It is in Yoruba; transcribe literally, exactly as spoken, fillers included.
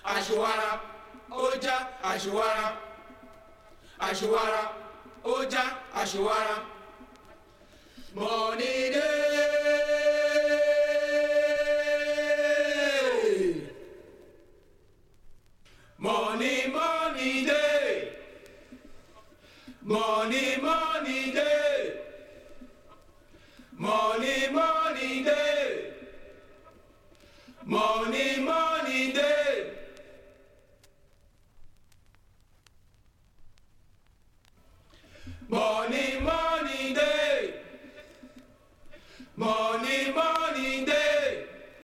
àṣewara ọjà àṣewara àṣewara ọjà àṣewara money day money money day money money day money money day money money